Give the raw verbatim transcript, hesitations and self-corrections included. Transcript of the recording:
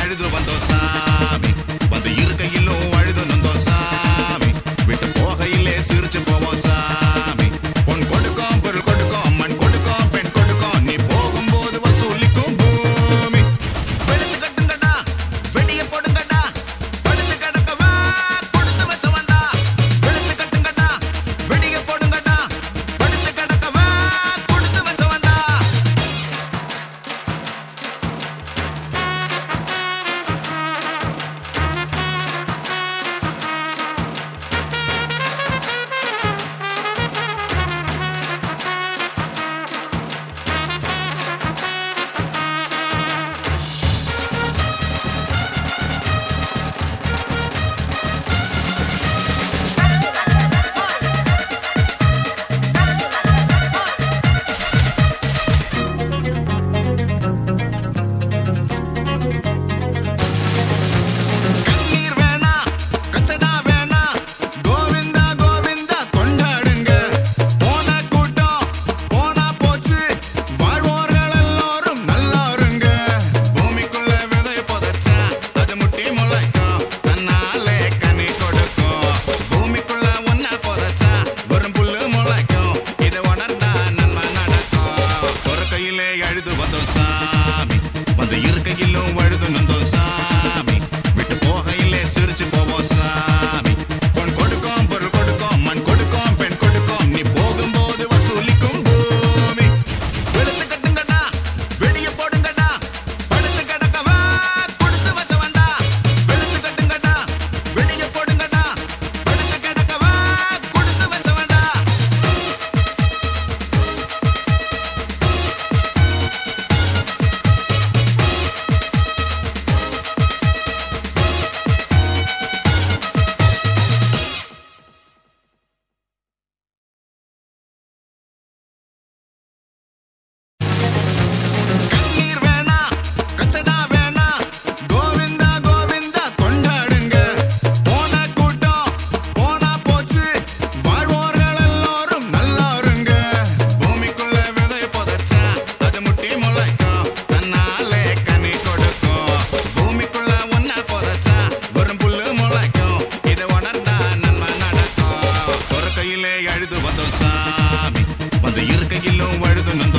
அழுது வந்தோம் சாமி, வந்து இருக்கையிலும் அழுது நொந்தோம் சாமி, விட்டு போகையிலே சிரிச்சு போவோம் சாமி. பொன் கொடுக்கும் பொருள் கொடுக்கும் மண் கொடுக்கும் பெண் கொடுக்கும் நீ போகும்போது வசூலிக்கும் பூமி. வெளுத்து கட்டுங்கடா வெடிய போடுங்கடா படுத்து கிடக்கவா கொடுத்து வச்சவன்டா. வெளுத்து கட்டுங்கடா வெடிய போடுங்கடா படுத்து கிடக்கவா கொடுத்து வச்சவன்டா. கண்ணீர் வேணா கச்சடா வேணா கோவிந்தா கோவிந்தா கொண்டாடுங்க. போன கூட்டம் போனா போச்சு வாழ்வோர்கள் எல்லோரும் நல்லா இருங்க. பூமிக்குள்ள விதை புதைச்சா அது முட்டி முளைக்கும் தன்னாலே கனி கொடுக்கும். பூமிக்குள்ள ஒன்னா புதைச்சா வெறும் புல்லு முளைக்கும் இதை உணர்ந்தா நன்மை நடக்கும். பொறுக்கையிலே அழுது வந்தோம் சாமி, வந்து இருக்கையிலும் அழுது நொந்தோம் சாமி, விட்டு போகையிலே சிரிச்சு போவோம் சாமி. பொன் கொடுக்கும் பொருள் கொடுக்கும் மண் கொடுக்கும் பெண் கொடுக்கும் நீ போகும்போது வசூலிக்கும் பூமி. வெளுத்து கட்டுங்கடா வெடிய போடுங்கடா படுத்து கிடக்கவா கொடுத்து வச்சவன்டா. வெளுத்து கட்டுங்கடா வெடிய போடுங்கடா படுத்து கிடக்கவா கொடுத்து வச்சவன்டா. கண்ணீர் வேணா கச்சடா வேணா கோவிந்தா கோவிந்தா கொண்டாடுங்க. போன கூட்டம் போனா போச்சு வாழ்வோர்கள் எல்லோரும் நல்லா இருங்க. பூமிக்குள்ள விதை புதைச்சா அது முட்டி முளைக்கும் தன்னாலே கனி கொடுக்கும். பூமிக்குள்ள ஒன்னா புதைச்சா வெறும் புல்லு முளைக்கும் இதை உணர்ந்தா நன்மை நடக்கும். பொறுக்கையிலே அழுது வந்தோம் சாமி, வந்து இருக்கையிலும் அழுது நொந்தோம்